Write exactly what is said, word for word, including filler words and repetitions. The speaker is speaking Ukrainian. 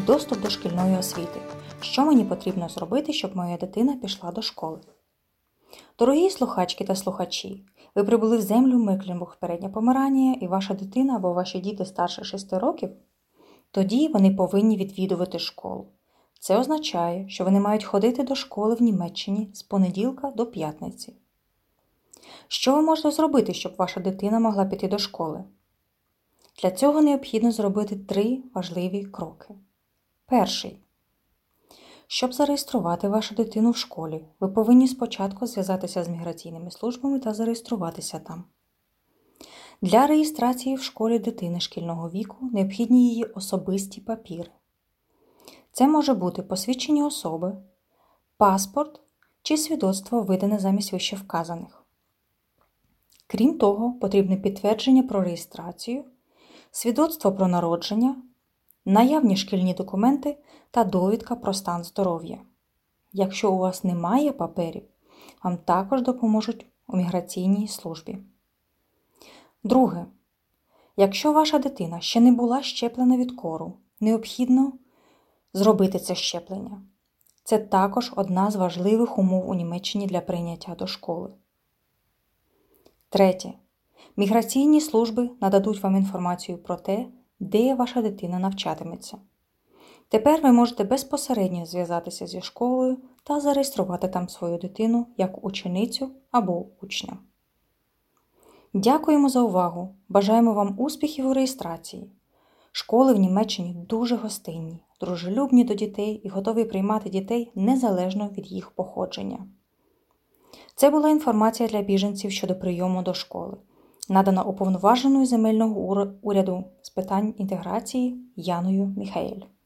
Доступ до шкільної освіти. Що мені потрібно зробити, щоб моя дитина пішла до школи? Дорогі слухачки та слухачі, ви прибули в землю Мекленбург, Переднє Померанія, і ваша дитина або ваші діти старше шести років? Тоді вони повинні відвідувати школу. Це означає, що вони мають ходити до школи в Німеччині з понеділка до п'ятниці. Що ви можете зробити, щоб ваша дитина могла піти до школи? Для цього необхідно зробити три важливі кроки. Перший. Щоб зареєструвати вашу дитину в школі, ви повинні спочатку зв'язатися з міграційними службами та зареєструватися там. Для реєстрації в школі дитини шкільного віку необхідні її особисті папіри. Це може бути посвідчення особи, паспорт чи свідоцтво, видане замість вищевказаних. Крім того, потрібне підтвердження про реєстрацію, свідоцтво про народження, наявні шкільні документи та довідка про стан здоров'я. Якщо у вас немає паперів, вам також допоможуть у міграційній службі. Друге. Якщо ваша дитина ще не була щеплена від кору, необхідно зробити це щеплення. Це також одна з важливих умов у Німеччині для прийняття до школи. Третє. Міграційні служби нададуть вам інформацію про те, де ваша дитина навчатиметься. Тепер ви можете безпосередньо зв'язатися зі школою та зареєструвати там свою дитину як ученицю або учня. Дякуємо за увагу. Бажаємо вам успіхів у реєстрації. Школи в Німеччині дуже гостинні, дружелюбні до дітей і готові приймати дітей незалежно від їх походження. Це була інформація для біженців щодо прийому до школи, надана уповноваженою земельного уряду з питань інтеграції Яною Міхаель.